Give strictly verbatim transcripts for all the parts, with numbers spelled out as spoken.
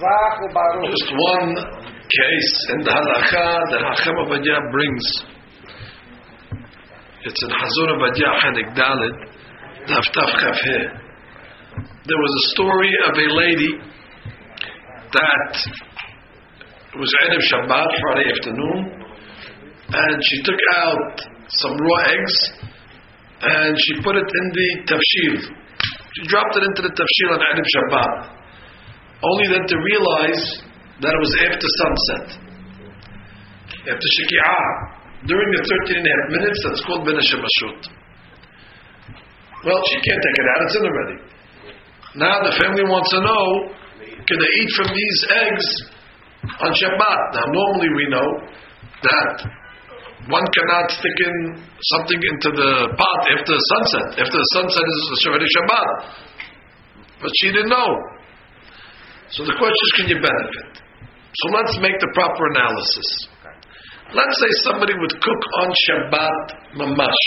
Just one case in the halakha that Hacham Ovadia brings. It's in Hazon Ovadia Chelik Dalet, Daf Taf Chaf He. There was a story of a lady that it was Erev Shabbat, Friday afternoon, and she took out some raw eggs and she put it in the tafshil. She dropped it into the tafshil on Erev Shabbat, only then to realize that it was after sunset, after Sheki'ah, during the thirteen and a half minutes. That's called Ben Hashemashut. Well, she can't take it out, it's in already. Now the family wants to know, can they eat from these eggs on Shabbat? Now normally we know that one cannot stick in something into the pot after sunset. After the sunset is already Shabbat. But she didn't know. So the question is, can you benefit? So let's make the proper analysis. Let's say somebody would cook on Shabbat mamash.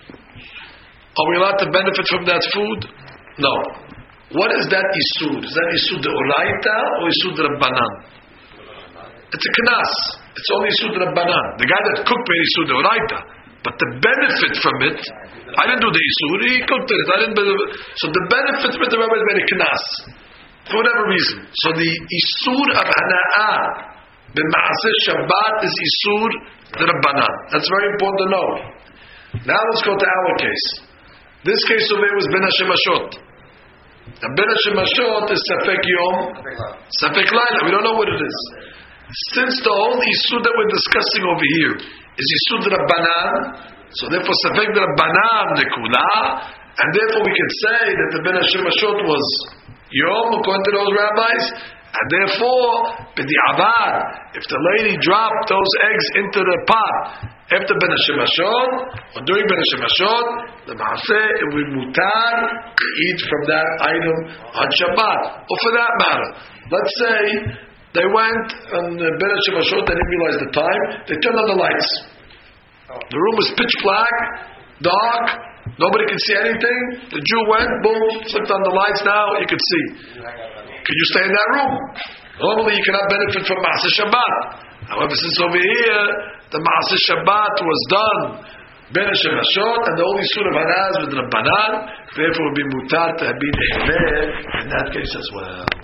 Are we allowed to benefit from that food? No. What is that isur? Is that isur de oraita or isur de rabbanan? It's a knas. It's only isur de rabbanan. The guy that cooked made isur de oraita, but the benefit from it, I didn't do the isur. He cooked it. I didn't. So the benefit from it, the rabbi made a knas. For whatever reason. So the isur of hana'ah b'ma'aseh Shabbat is isur de rabbanan. That's very important to know. Now let's go to our case. This case over here was ben hashemashot. And ben hashemashot is safek yom, safek laila. We don't know what it is. Since the whole isur that we're discussing over here is isur de rabbanan, so therefore safek de rabbanan nekula, and therefore we can say that the ben hashemashot was Yom, according to those rabbis, and therefore, b'di'avad, if the lady dropped those eggs into the pot after Ben Hashemashot, or during Ben Hashemashot, the Maaseh, it would mutar to eat from that item on Shabbat. Or for that matter, let's say they went on Ben Hashemashot, they didn't realize the time, they turned on the lights. The room was pitch black, dark, nobody can see anything. The Jew went, boom, flipped on the lights. Now you can see. Can you stay in that room? Normally you cannot benefit from Maaseh Shabbat. However, since over here the Maaseh Shabbat was done Ben Hashemashot, and the only surah of Hanaz with Rabbanan, therefore it would be mutar to be in that case as well.